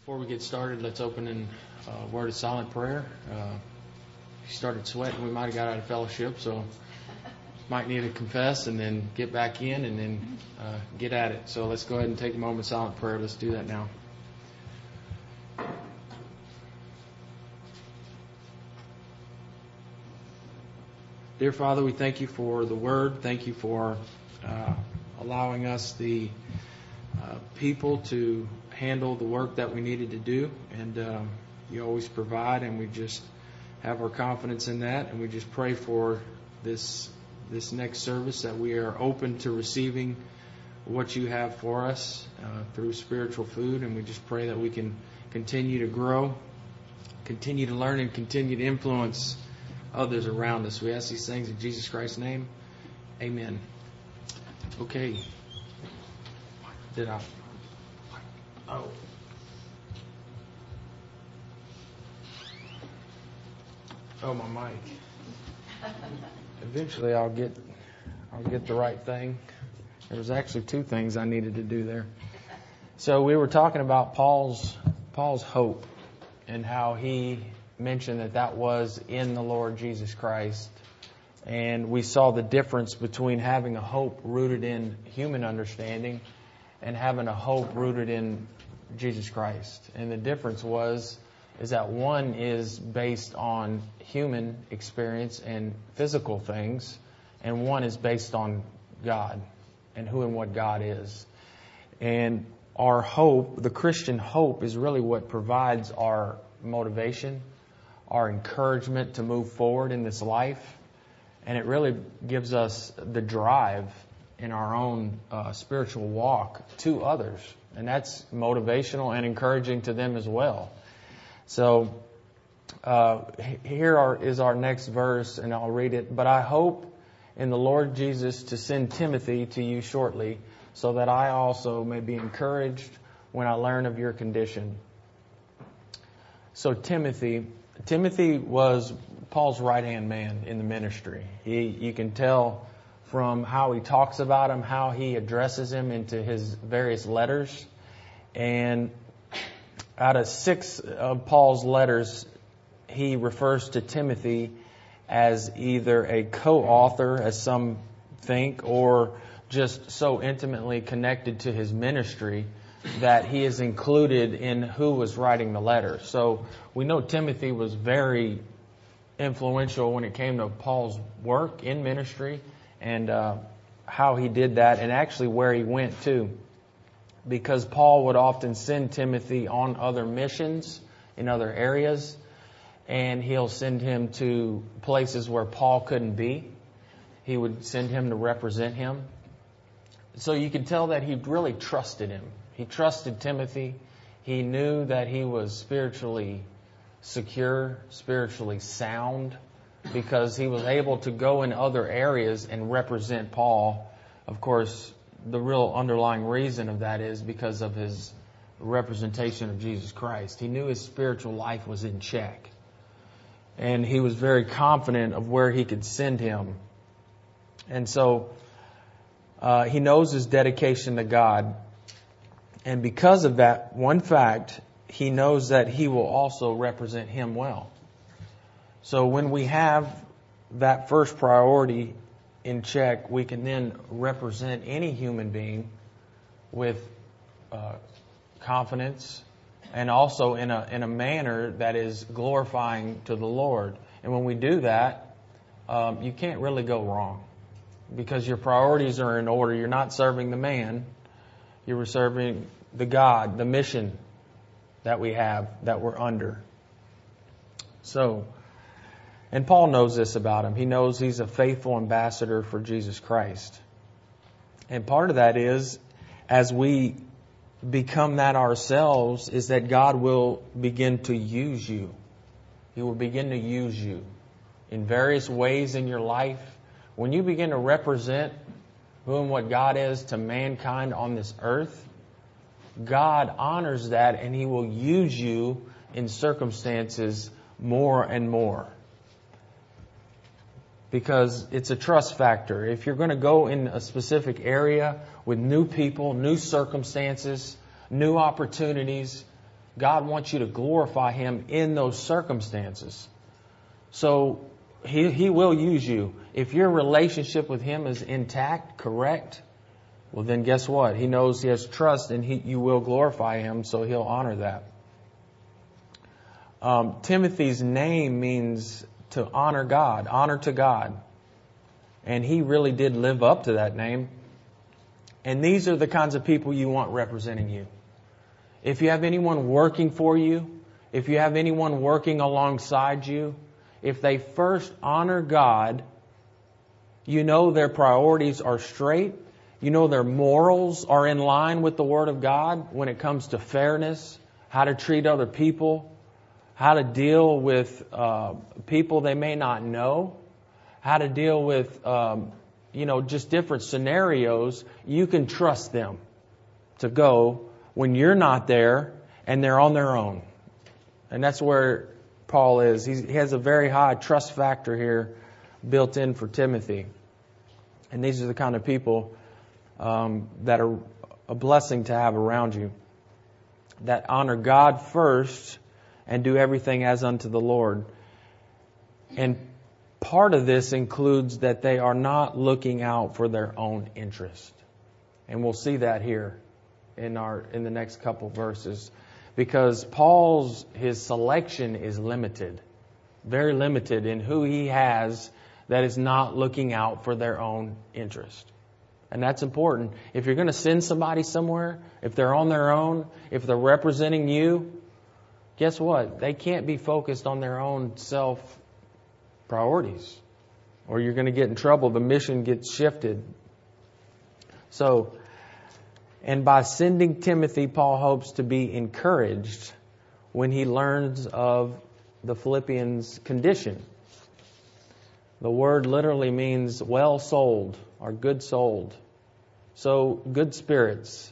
Before we get started, let's open in a word of silent prayer. If you started sweating, we might have got out of fellowship, so might need to confess and then get back in and then get at it. So let's go ahead and take a moment of silent prayer. Let's do that now. Dear Father, we thank you for the Word. Thank you for allowing us the people to handle the work that we needed to do. And you always provide, and we just have our confidence in that. And we just pray for this next service that we are open to receiving what you have for us through spiritual food. And we just pray that we can continue to grow, continue to learn, and continue to influence others around us. We ask these things in Jesus Christ's name. Amen. Okay. Did I? Oh. Oh, my mic. Eventually I'll get the right thing. There was actually two things I needed to do there. So we were talking about Paul's hope and how he mentioned that was in the Lord Jesus Christ. And we saw the difference between having a hope rooted in human understanding and having a hope rooted in Jesus Christ. And the difference is that one is based on human experience and physical things, and one is based on God and who and what God is. And our hope, the Christian hope, is really what provides our motivation, our encouragement to move forward in this life. And it really gives us the drive in our own spiritual walk to others. And that's motivational and encouraging to them as well. So here is our next verse, and I'll read it. But I hope in the Lord Jesus to send Timothy to you shortly, so that I also may be encouraged when I learn of your condition. So Timothy was Paul's right-hand man in the ministry. You can tell from how he talks about him, how he addresses him into his various letters. And out of 6 of Paul's letters, he refers to Timothy as either a co-author, as some think, or just so intimately connected to his ministry that he is included in who was writing the letter. So we know Timothy was very influential when it came to Paul's work in ministry and how he did that, and actually where he went to. Because Paul would often send Timothy on other missions in other areas, and he'll send him to places where Paul couldn't be. He would send him to represent him. So you can tell that he really trusted him. He trusted Timothy. He knew that he was spiritually secure, spiritually sound, because he was able to go in other areas and represent Paul. Of course, the real underlying reason of that is because of his representation of Jesus Christ. He knew his spiritual life was in check. And he was very confident of where he could send him. And so he knows his dedication to God. And because of that one fact, he knows that he will also represent him well. So when we have that first priority in check, we can then represent any human being with confidence, and also in a manner that is glorifying to the Lord. And when we do that, you can't really go wrong, because your priorities are in order. You're not serving the man. You're serving the God, the mission that we have, that we're under. So, and Paul knows this about him. He knows he's a faithful ambassador for Jesus Christ. And part of that is, as we become that ourselves, is that God will begin to use you. He will begin to use you in various ways in your life. When you begin to represent who and what God is to mankind on this earth, God honors that, and He will use you in circumstances more and more. Because it's a trust factor. If you're going to go in a specific area with new people, new circumstances, new opportunities, God wants you to glorify Him in those circumstances. So He will use you. If your relationship with Him is intact, correct, well then guess what? He knows He has trust and you will glorify Him, so He'll honor that. Timothy's name means to honor God, honor to God. And he really did live up to that name. And these are the kinds of people you want representing you. If you have anyone working for you, if you have anyone working alongside you, if they first honor God, you know their priorities are straight. You know their morals are in line with the Word of God when it comes to fairness, how to treat other people, how to deal with people they may not know, how to deal with, just different scenarios. You can trust them to go when you're not there and they're on their own. And that's where Paul is. He has a very high trust factor here built in for Timothy. And these are the kind of people that are a blessing to have around you, that honor God first and do everything as unto the Lord. And part of this includes that they are not looking out for their own interest. And we'll see that here in the next couple verses. Because his selection is limited. Very limited in who he has that is not looking out for their own interest. And that's important. If you're going to send somebody somewhere, if they're on their own, if they're representing you, guess what? They can't be focused on their own self priorities, or you're going to get in trouble. The mission gets shifted. So, and by sending Timothy, Paul hopes to be encouraged when he learns of the Philippians' condition. The word literally means well souled or good souled. So, good spirits.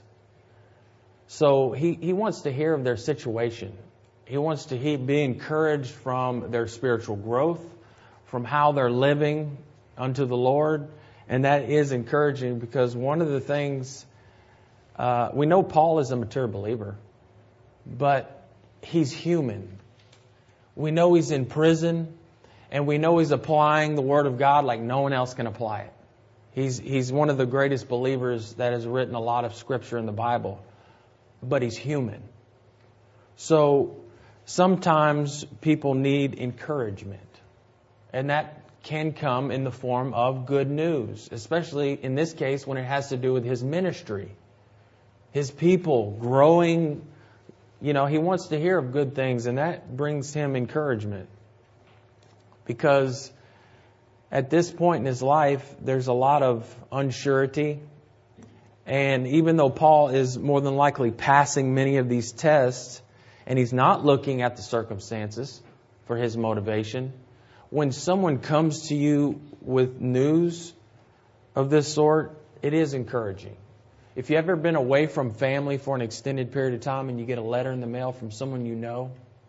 So, he wants to hear of their situation. He wants to be encouraged from their spiritual growth, from how they're living unto the Lord. And that is encouraging because one of the things, we know Paul is a mature believer, but he's human. We know he's in prison, and we know he's applying the Word of God like no one else can apply it. He's one of the greatest believers that has written a lot of Scripture in the Bible, but he's human. So sometimes people need encouragement. And that can come in the form of good news, especially in this case when it has to do with his ministry. His people growing, he wants to hear of good things, and that brings him encouragement. Because at this point in his life, there's a lot of unsurety. And even though Paul is more than likely passing many of these tests, and he's not looking at the circumstances for his motivation, when someone comes to you with news of this sort, it is encouraging. If you've ever been away from family for an extended period of time and you get a letter in the mail from someone you know,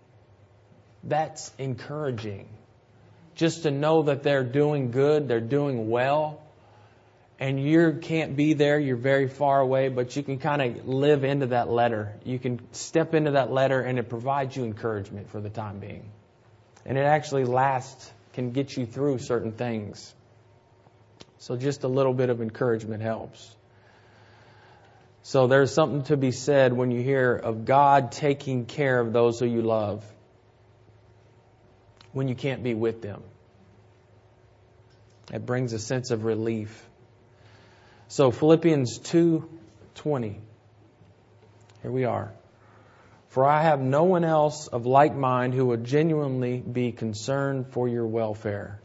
that's encouraging. Just to know that they're doing good, they're doing well, and you can't be there, you're very far away, but you can kind of live into that letter. You can step into that letter and it provides you encouragement for the time being. And it actually can get you through certain things. So just a little bit of encouragement helps. So there's something to be said when you hear of God taking care of those who you love when you can't be with them. It brings a sense of relief. So Philippians 2:20. Here we are. For I have no one else of like mind who would genuinely be concerned for your welfare.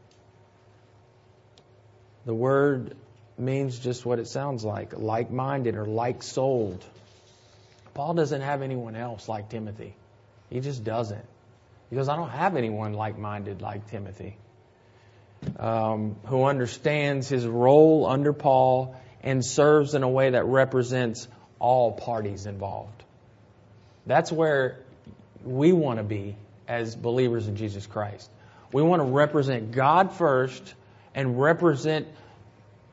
The word means just what it sounds like-minded or like-souled. Paul doesn't have anyone else like Timothy. He just doesn't. He goes, I don't have anyone like-minded like Timothy, who understands his role under Paul and serves in a way that represents all parties involved. That's where we want to be as believers in Jesus Christ. We want to represent God first and represent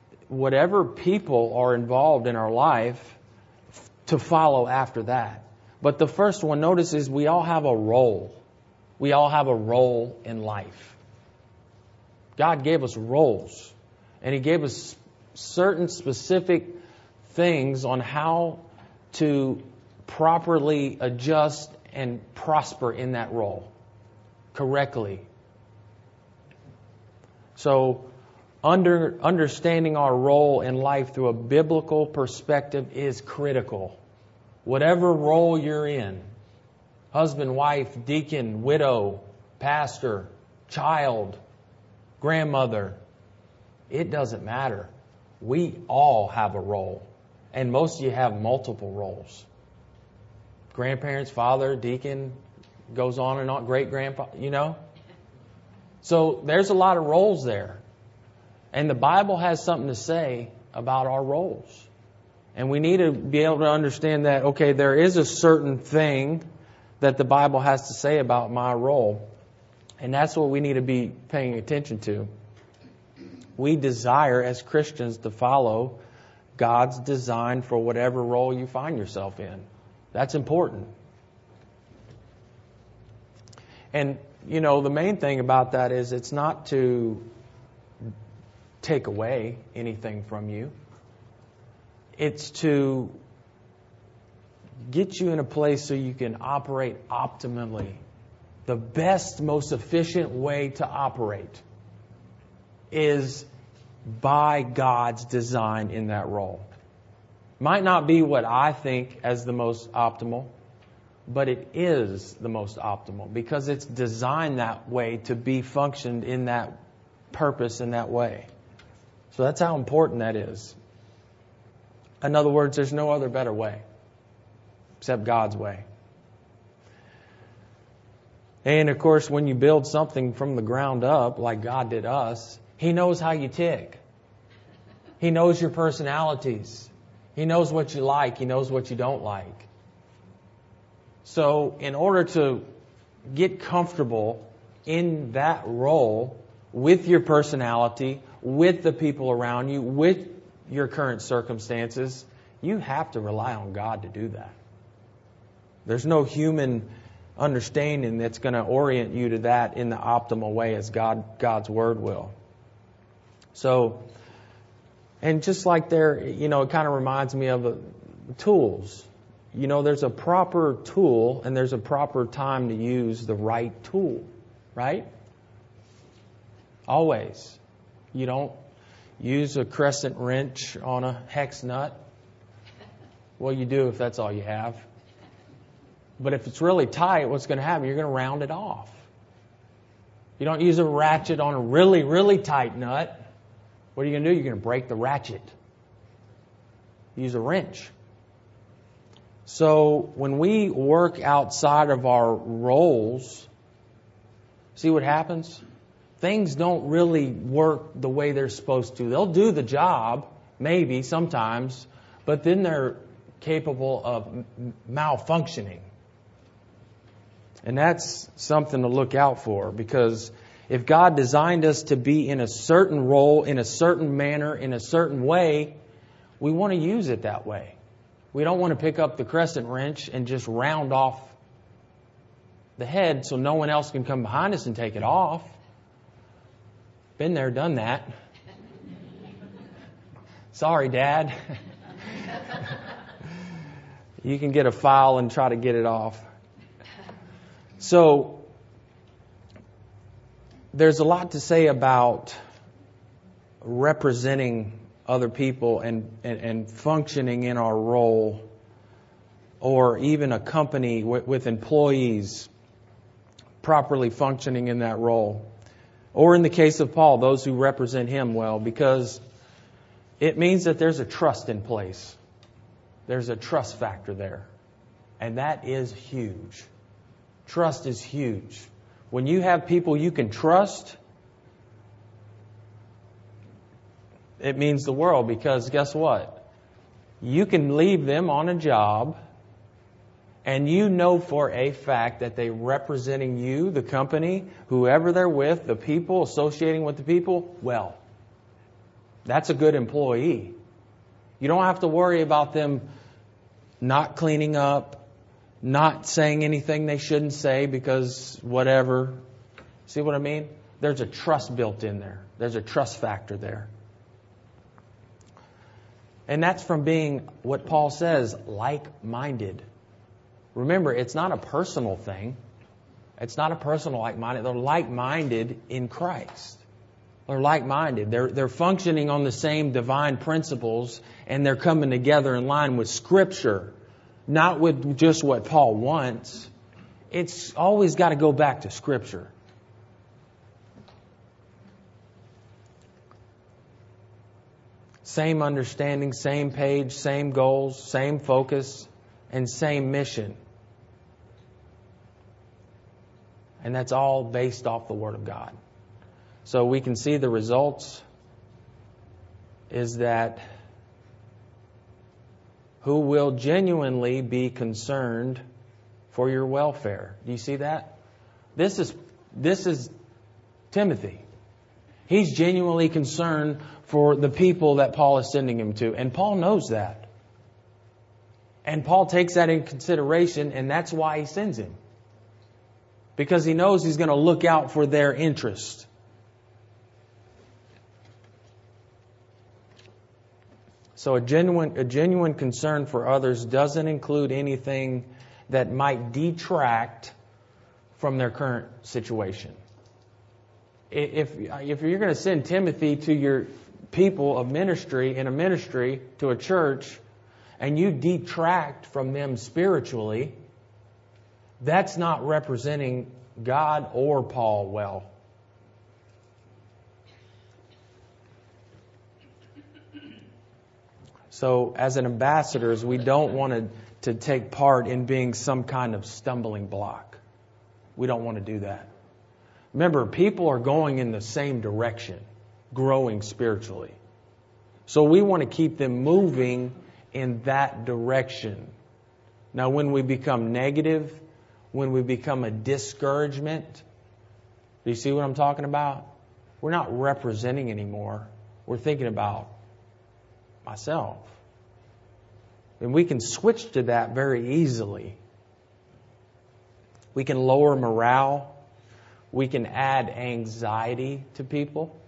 whatever people are involved in our life to follow after that. But the first one, notice, is we all have a role. We all have a role in life. God gave us roles. And He gave us certain specific things on how to properly adjust and prosper in that role correctly. So, understanding our role in life through a biblical perspective is critical. Whatever role you're in, husband, wife, deacon, widow, pastor, child, grandmother, it doesn't matter. We all have a role. And most of you have multiple roles. Grandparents, father, deacon, goes on and on, great-grandpa, So there's a lot of roles there. And the Bible has something to say about our roles. And we need to be able to understand that, okay, there is a certain thing that the Bible has to say about my role. And that's what we need to be paying attention to. We desire as Christians to follow God's design for whatever role you find yourself in. That's important. And, the main thing about that is it's not to take away anything from you. It's to get you in a place so you can operate optimally. The best, most efficient way to operate is by God's design in that role. Might not be what I think as the most optimal, but it is the most optimal because it's designed that way to be functioned in that purpose in that way. So that's how important that is. In other words, there's no other better way except God's way. And of course, when you build something from the ground up, like God did us, He knows how you tick. He knows your personalities. He knows what you like. He knows what you don't like. So in order to get comfortable in that role with your personality, with the people around you, with your current circumstances, you have to rely on God to do that. There's no human understanding that's going to orient you to that in the optimal way as God's Word will. So, and just like there, it kind of reminds me of tools. There's a proper tool and there's a proper time to use the right tool, right? Always. You don't use a crescent wrench on a hex nut. Well, you do if that's all you have. But if it's really tight, what's going to happen? You're going to round it off. You don't use a ratchet on a really, really tight nut. What are you going to do? You're going to break the ratchet. Use a wrench. So when we work outside of our roles, see what happens? Things don't really work the way they're supposed to. They'll do the job, maybe, sometimes, but then they're capable of malfunctioning. And that's something to look out for, because if God designed us to be in a certain role, in a certain manner, in a certain way, we want to use it that way. We don't want to pick up the crescent wrench and just round off the head so no one else can come behind us and take it off. Been there, done that. Sorry, Dad. You can get a file and try to get it off. So, there's a lot to say about representing other people and functioning in our role, or even a company with employees properly functioning in that role. Or in the case of Paul, those who represent him well, because it means that there's a trust in place. There's a trust factor there. And that is huge. Trust is huge. When you have people you can trust, it means the world, because guess what? You can leave them on a job and you know for a fact that they're representing you, the company, whoever they're with, the people, associating with the people, well. That's a good employee. You don't have to worry about them not cleaning up, not saying anything they shouldn't say because whatever. See what I mean? There's a trust built in there. There's a trust factor there. And that's from being, what Paul says, like-minded. Remember, it's not a personal thing. It's not a personal like-minded. They're like-minded in Christ. They're like-minded. They're functioning on the same divine principles, and they're coming together in line with Scripture, not with just what Paul wants. It's always got to go back to Scripture. Same understanding, same page, same goals, same focus, and same mission. And that's all based off the Word of God. So we can see the results is that who will genuinely be concerned for your welfare. Do you see that? This is Timothy. He's genuinely concerned for the people that Paul is sending him to. And Paul knows that. And Paul takes that in consideration, and that's why he sends him. Because he knows he's going to look out for their interest. So a genuine concern for others doesn't include anything that might detract from their current situation. If you're going to send Timothy to your people of ministry, in a ministry, to a church, and you detract from them spiritually, that's not representing God or Paul well. So as an ambassadors, we don't want to take part in being some kind of stumbling block. We don't want to do that. Remember, people are going in the same direction, growing spiritually. So we want to keep them moving in that direction. Now, when we become negative, when we become a discouragement, do you see what I'm talking about? We're not representing anymore. We're thinking about myself. And we can switch to that very easily. We can lower morale. We can add anxiety to people.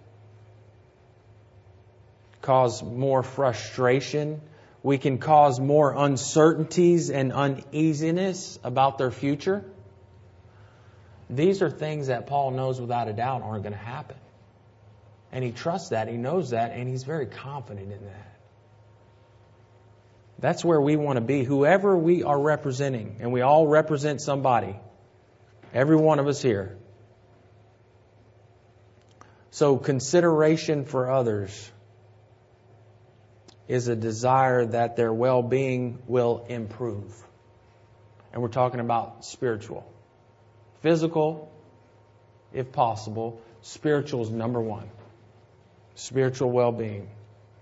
Cause more frustration. We can cause more uncertainties and uneasiness about their future. These are things that Paul knows without a doubt aren't going to happen. And he trusts that, he knows that, and he's very confident in that. That's where we want to be. Whoever we are representing, and we all represent somebody, every one of us here. So consideration for others is a desire that their well-being will improve. And we're talking about spiritual. Physical, if possible. Spiritual is number one. Spiritual well-being.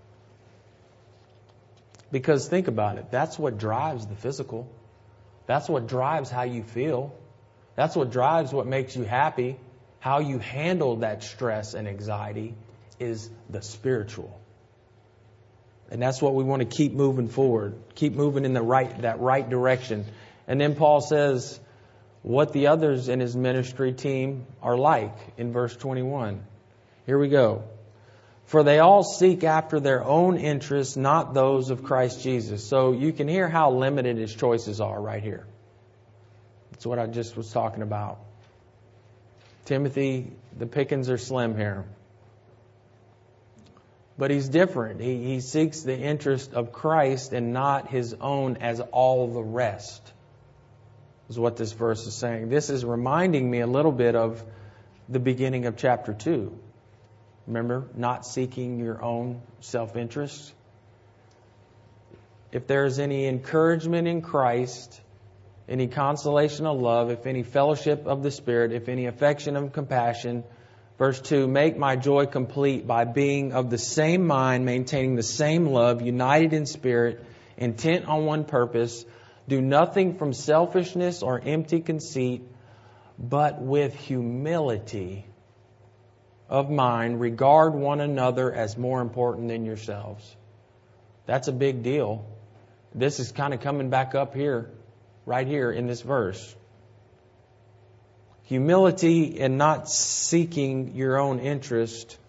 Because think about it. That's what drives the physical. That's what drives how you feel. That's what drives what makes you happy. How you handle that stress and anxiety is the spiritual. And that's what we want to keep moving forward. Keep moving in that right direction. And then Paul says what the others in his ministry team are like in verse 21. Here we go. For they all seek after their own interests, not those of Christ Jesus. So you can hear how limited his choices are right here. That's what I just was talking about. Timothy, the pickings are slim here. But he's different. He seeks the interest of Christ and not his own as all the rest, is what this verse is saying. This is reminding me a little bit of the beginning of chapter 2. Remember, not seeking your own self-interest. If there is any encouragement in Christ, any consolation of love, if any fellowship of the Spirit, if any affection of compassion, verse 2, make my joy complete by being of the same mind, maintaining the same love, united in spirit, intent on one purpose. Do nothing from selfishness or empty conceit, but with humility of mind, regard one another as more important than yourselves. That's a big deal. This is kind of coming back up here. right here in this verse. Humility and not seeking your own interest.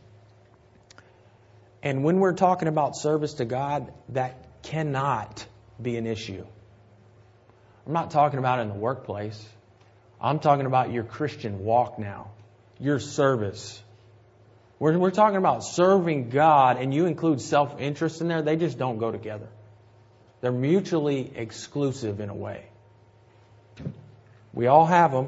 And when we're talking about service to God, that cannot be an issue. I'm not talking about in the workplace. I'm talking about your Christian walk now, your service. We're talking about serving God, and you include self-interest in there. They just don't go together. They're mutually exclusive in a way. We all have them,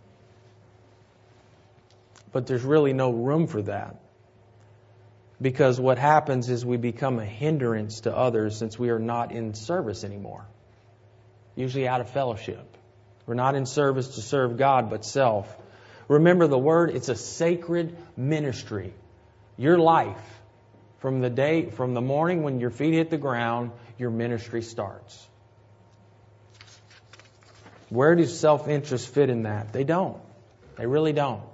but there's really no room for that. Because what happens is we become a hindrance to others since we are not in service anymore. Usually out of fellowship. We're not in service to serve God, but self. Remember the word, it's a sacred ministry. Your life, from the morning when your feet hit the ground, your ministry starts. Where does self-interest fit in that? They don't. They really don't.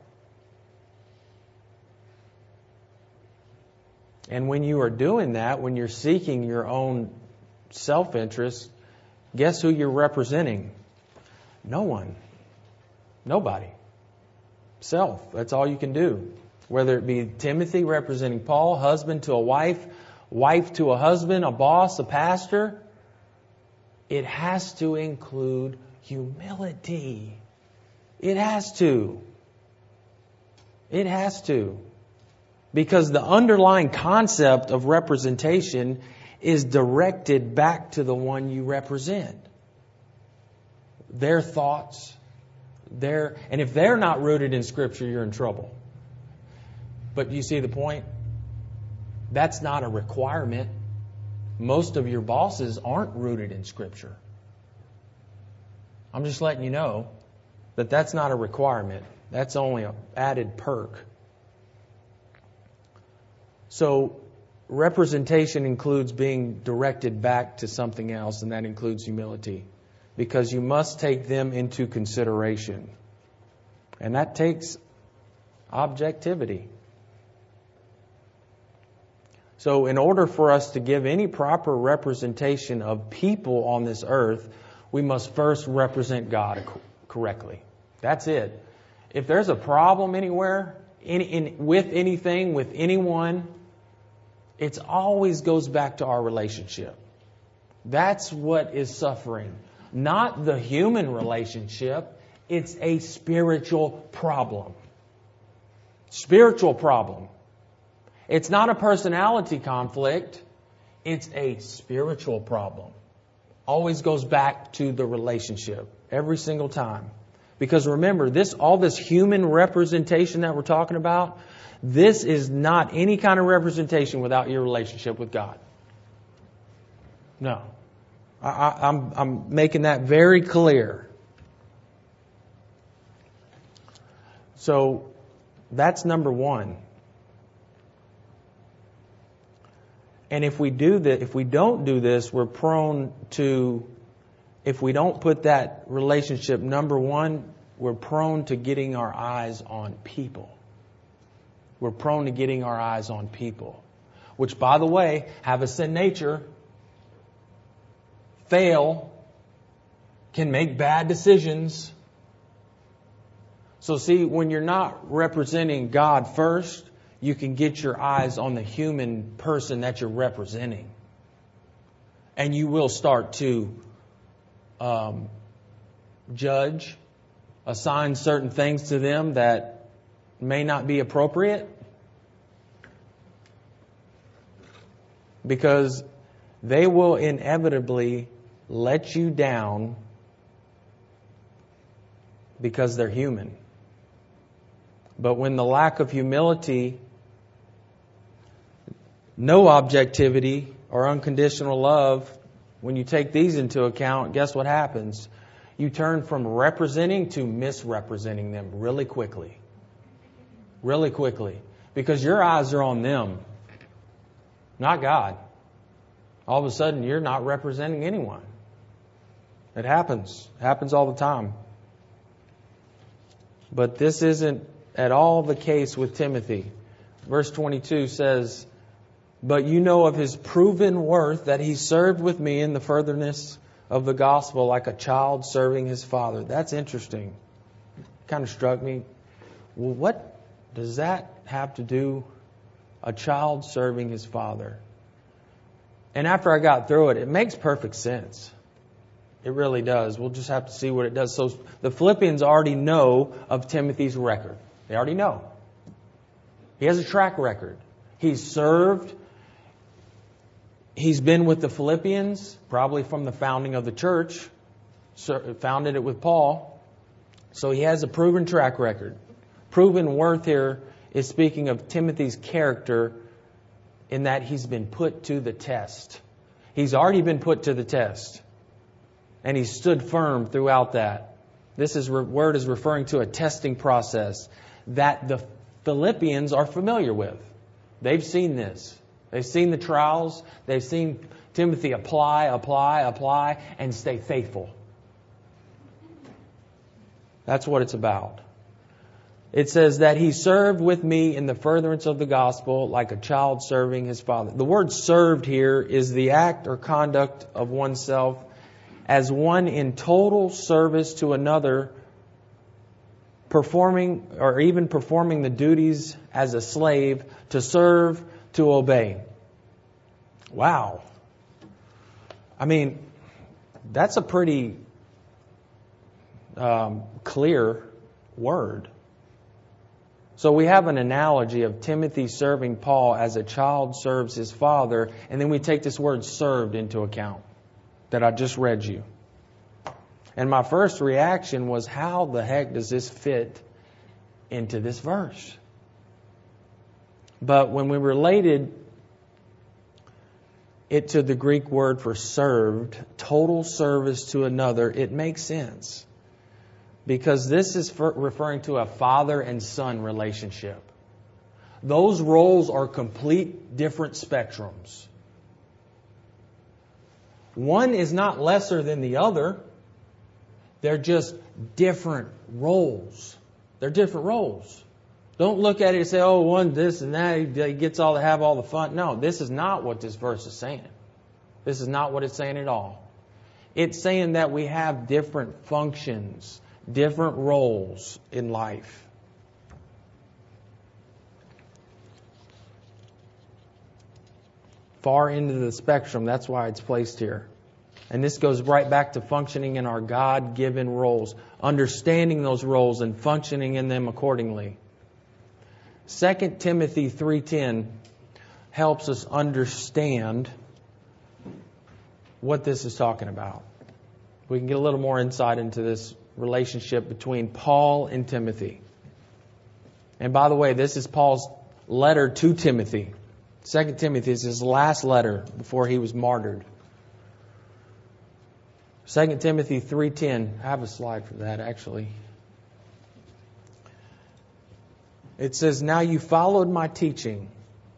And when you are doing that, when you're seeking your own self-interest, guess who you're representing? No one. Nobody. Self. That's all you can do. Whether it be Timothy representing Paul, husband to a wife, wife to a husband, a boss, a pastor, it has to include humility. It has to. It has to. Because the underlying concept of representation is directed back to the one you represent. Their thoughts, and if they're not rooted in Scripture, you're in trouble. But you see the point? That's not a requirement. Most of your bosses aren't rooted in Scripture. I'm just letting you know that that's not a requirement. That's only an added perk. So representation includes being directed back to something else, and that includes humility. Because you must take them into consideration. And that takes objectivity. So in order for us to give any proper representation of people on this earth, we must first represent God correctly. That's it. If there's a problem anywhere, with anything, with anyone, it always goes back to our relationship. That's what is suffering. Not the human relationship. It's a spiritual problem. Spiritual problem. It's not a personality conflict. It's a spiritual problem. Always goes back to the relationship. Every single time. Because remember, all this human representation that we're talking about, this is not any kind of representation without your relationship with God. No. I'm making that very clear. So that's number one. And if we don't do this, we're prone to, if we don't put that relationship number one, we're prone to getting our eyes on people. We're prone to getting our eyes on people. Which, by the way, have a sin nature, fail, can make bad decisions. So see, when you're not representing God first, you can get your eyes on the human person that you're representing. And you will start to judge, assign certain things to them that may not be appropriate. Because they will inevitably let you down because they're human. But when the lack of humility, no objectivity, or unconditional love, when you take these into account, guess what happens? You turn from representing to misrepresenting them really quickly. Really quickly. Because your eyes are on them, not God. All of a sudden, you're not representing anyone. It happens. It happens all the time. But this isn't at all the case with Timothy. Verse 22 says, "But you know of his proven worth, that he served with me in the furtherance of the gospel like a child serving his father. That's interesting. Kind of struck me. Well, what does that have to do? A child serving his father. And after I got through it, it makes perfect sense. It really does. We'll just have to see what it does. So the Philippians already know of Timothy's record. They already know. He has a track record. He's served. He's been with the Philippians, probably from the founding of the church. Founded it with Paul. So he has a proven track record. Proven worth here is speaking of Timothy's character in that he's been put to the test. He's already been put to the test. And he stood firm throughout that. This word is referring to a testing process that the Philippians are familiar with. They've seen this. They've seen the trials. They've seen Timothy apply, and stay faithful. That's what it's about. It says that he served with me in the furtherance of the gospel like a child serving his father. The word served here is the act or conduct of oneself as one in total service to another, performing the duties as a slave, to serve, to obey. Wow. I mean, that's a pretty clear word. So we have an analogy of Timothy serving Paul as a child serves his father, and then we take this word served into account that I just read you. And my first reaction was, how the heck does this fit into this verse? But when we related it to the Greek word for served, total service to another, it makes sense. Because this is referring to a father and son relationship. Those roles are complete different spectrums. One is not lesser than the other. They're just different roles. They're different roles. Don't look at it and say, oh, one this and that, he gets to have all the fun. No, this is not what this verse is saying. This is not what it's saying at all. It's saying that we have different functions, different roles in life. Far into the spectrum, that's why it's placed here. And this goes right back to functioning in our God-given roles, understanding those roles and functioning in them accordingly. 2 Timothy 3:10 helps us understand what this is talking about. We can get a little more insight into this relationship between Paul and Timothy. And by the way, this is Paul's letter to Timothy. 2 Timothy is his last letter before he was martyred. 2 Timothy 3:10. I have a slide for that, actually. It says, now you followed my teaching.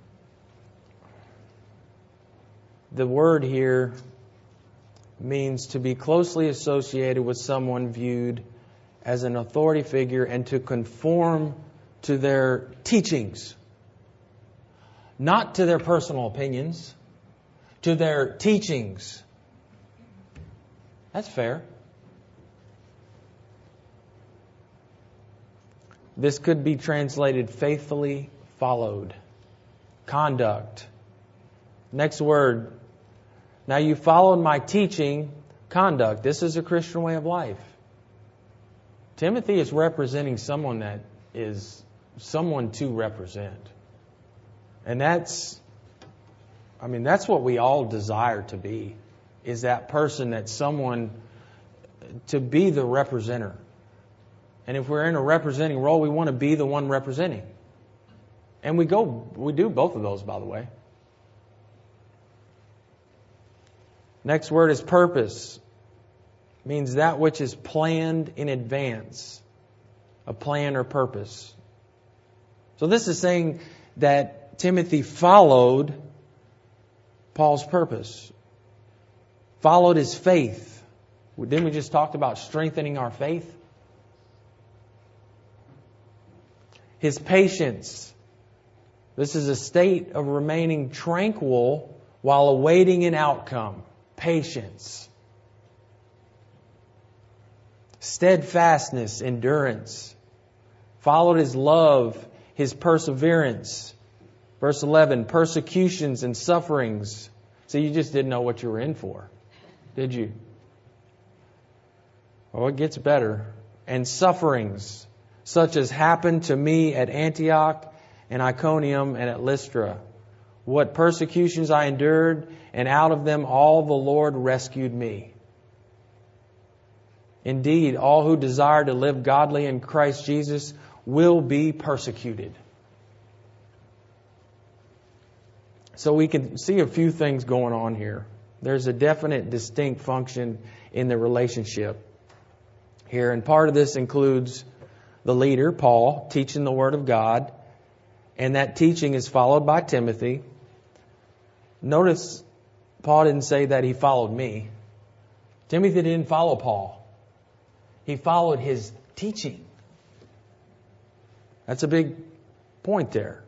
The word here means to be closely associated with someone viewed as an authority figure and to conform to their teachings. Not to their personal opinions, to their teachings. That's fair. This could be translated faithfully followed. Conduct. Next word. Now you followed my teaching, conduct. This is a Christian way of life. Timothy is representing someone that is someone to represent. And that's what we all desire to be, is that person, that someone to be the representer. And if we're in a representing role, we want to be the one representing. And we do both of those, by the way. Next word is purpose. It means that which is planned in advance. A plan or purpose. So this is saying that Timothy followed Paul's purpose. Followed his faith. Didn't we just talk about strengthening our faith? His patience. This is a state of remaining tranquil while awaiting an outcome. Patience. steadfastness, endurance. Followed His love, His perseverance. Verse 11, persecutions and sufferings. So you just didn't know what you were in for, did you? Well, it gets better. And sufferings, such as happened to me at Antioch and Iconium and at Lystra. What persecutions I endured, and out of them all the Lord rescued me. Indeed, all who desire to live godly in Christ Jesus will be persecuted. So we can see a few things going on here. There's a definite, distinct function in the relationship here. And part of this includes the leader, Paul, teaching the Word of God. And that teaching is followed by Timothy. Notice Paul didn't say that he followed me. Timothy didn't follow Paul. He followed his teaching. That's a big point there.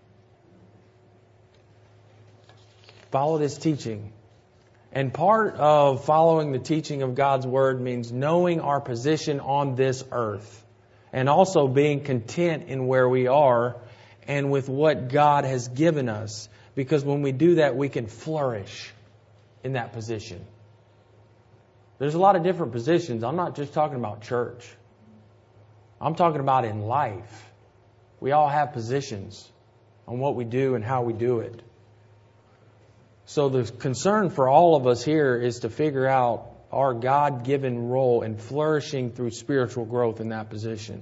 Followed his teaching. And part of following the teaching of God's Word means knowing our position on this earth. And also being content in where we are and with what God has given us. Because when we do that, we can flourish in that position. There's a lot of different positions. I'm not just talking about church. I'm talking about in life. We all have positions on what we do and how we do it. So the concern for all of us here is to figure out our God-given role in flourishing through spiritual growth in that position.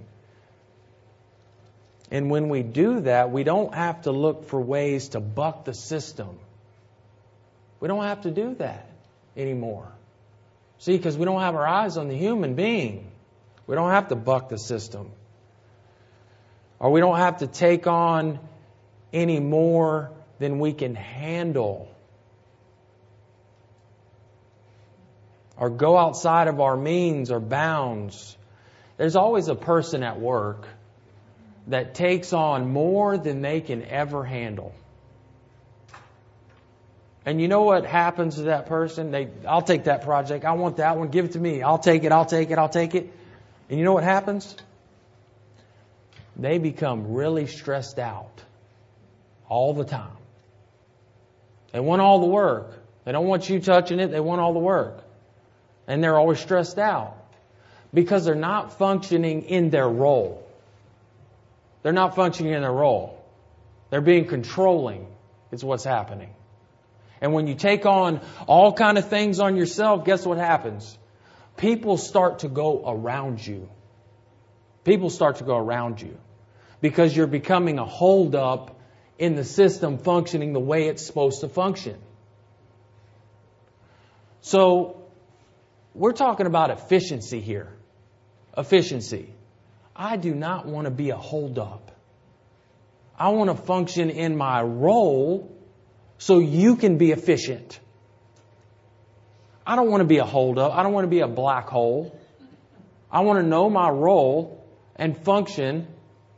And when we do that, we don't have to look for ways to buck the system. We don't have to do that anymore. See, because we don't have our eyes on the human being. We don't have to buck the system. Or we don't have to take on any more than we can handle. Or go outside of our means or bounds. There's always a person at work that takes on more than they can ever handle. And you know what happens to that person? I'll take that project. I want that one. Give it to me. I'll take it. And you know what happens? They become really stressed out all the time. They want all the work. They don't want you touching it. They want all the work. And they're always stressed out because they're not functioning in their role. They're not functioning in their role. They're being controlling is what's happening. And when you take on all kind of things on yourself, guess what happens? People start to go around you. People start to go around you because you're becoming a holdup in the system functioning the way it's supposed to function. So we're talking about efficiency here. Efficiency. I do not want to be a holdup. I want to function in my role so you can be efficient. I don't want to be a holdup. I don't want to be a black hole. I want to know my role and function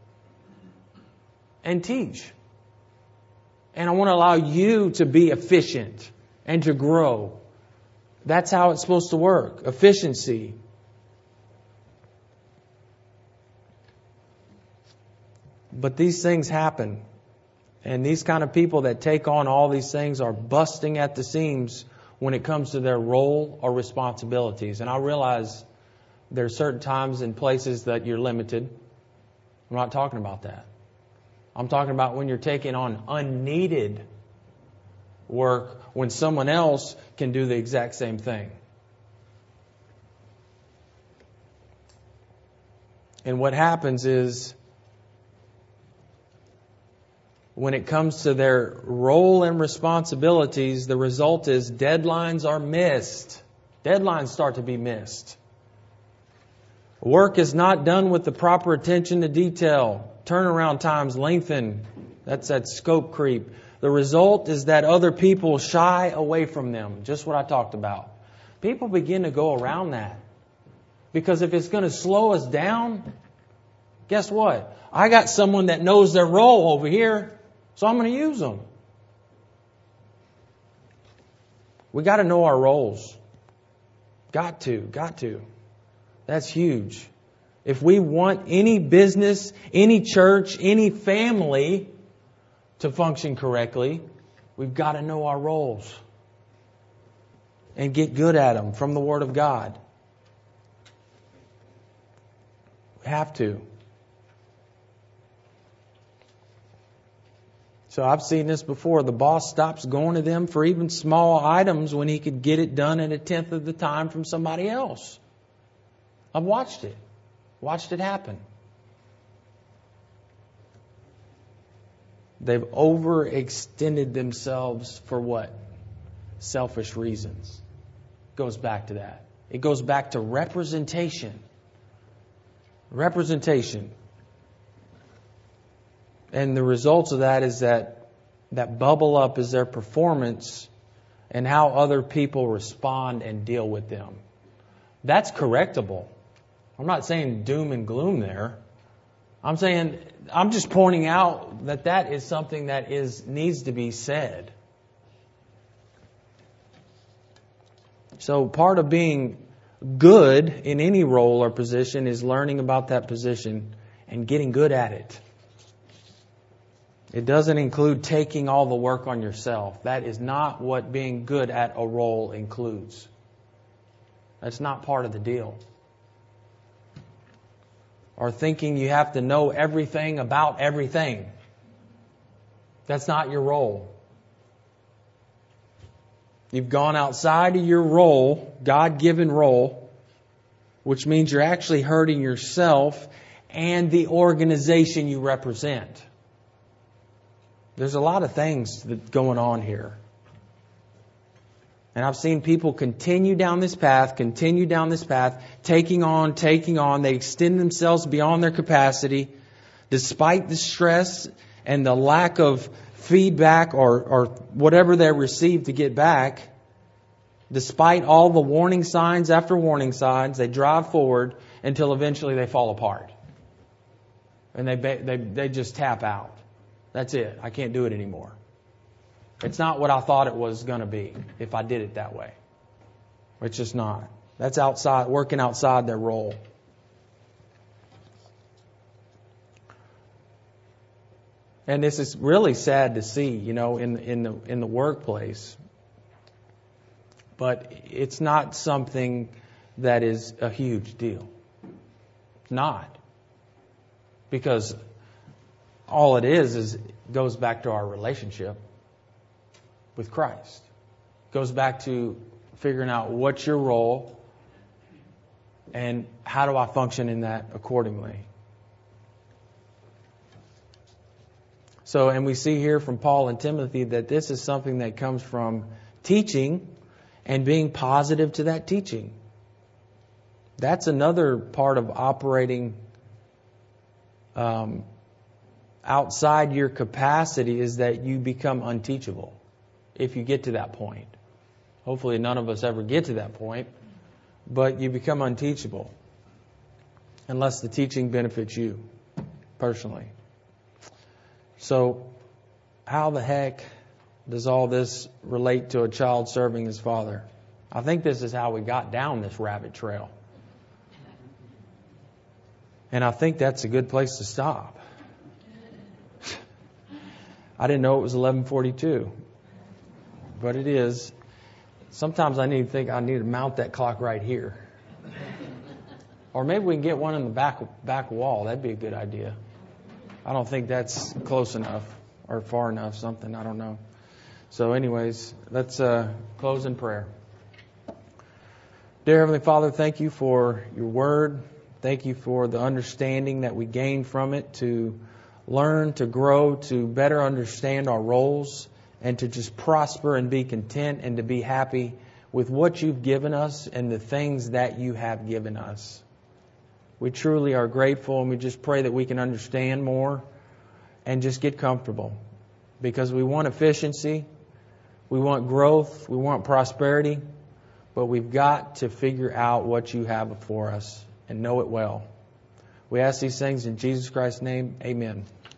and teach. And I want to allow you to be efficient and to grow. That's how it's supposed to work. Efficiency. But these things happen. And these kind of people that take on all these things are busting at the seams when it comes to their role or responsibilities. And I realize there are certain times and places that you're limited. I'm not talking about that. I'm talking about when you're taking on unneeded work when someone else can do the exact same thing. And what happens is, when it comes to their role and responsibilities, the result is deadlines are missed. Deadlines start to be missed. Work is not done with the proper attention to detail. Turnaround times lengthen. That's that scope creep. The result is that other people shy away from them. Just what I talked about. People begin to go around that. Because if it's going to slow us down, guess what? I got someone that knows their role over here. So I'm going to use them. We got to know our roles. Got to. That's huge. If we want any business, any church, any family to function correctly, we've got to know our roles and get good at them from the Word of God. We have to. So I've seen this before. The boss stops going to them for even small items when he could get it done in 1/10 of the time from somebody else. I've watched it. Watched it happen. They've overextended themselves for what? Selfish reasons. Goes back to that. It goes back to representation. Representation. And the results of that is that bubble up is their performance and how other people respond and deal with them. That's correctable. I'm not saying doom and gloom there. I'm just pointing out that is something that needs to be said. So part of being good in any role or position is learning about that position and getting good at it. It doesn't include taking all the work on yourself. That is not what being good at a role includes. That's not part of the deal. Or thinking you have to know everything about everything. That's not your role. You've gone outside of your role, God-given role, which means you're actually hurting yourself and the organization you represent. There's a lot of things going on here. And I've seen people continue down this path, taking on. They extend themselves beyond their capacity, despite the stress and the lack of feedback or whatever they receive to get back. Despite all the warning signs after warning signs, they drive forward until eventually they fall apart. And they just tap out. That's it. I can't do it anymore. It's not what I thought it was going to be if I did it that way. It's just not. That's working outside their role. And this is really sad to see, in the workplace. But it's not something that is a huge deal. It's not. Because all it is goes back to our relationship with Christ. Goes back to figuring out what's your role and how do I function in that accordingly. So, and we see here from Paul and Timothy that this is something that comes from teaching and being positive to that teaching. That's another part of operating outside your capacity, is that you become unteachable if you get to that point. Hopefully none of us ever get to that point, but you become unteachable unless the teaching benefits you personally. So how the heck does all this relate to a child serving his father? I think this is how we got down this rabbit trail. And I think that's a good place to stop. I didn't know it was 11:42, but it is. Sometimes I need to mount that clock right here. Or maybe we can get one in the back wall. That'd be a good idea. I don't think that's close enough or far enough, something. I don't know. So anyways, let's close in prayer. Dear Heavenly Father, thank you for your word. Thank you for the understanding that we gain from it to learn, to grow, to better understand our roles, and to just prosper and be content and to be happy with what you've given us and the things that you have given us. We truly are grateful, and we just pray that we can understand more and just get comfortable, because we want efficiency, we want growth, we want prosperity, but we've got to figure out what you have for us and know it well. We ask these things in Jesus Christ's name. Amen.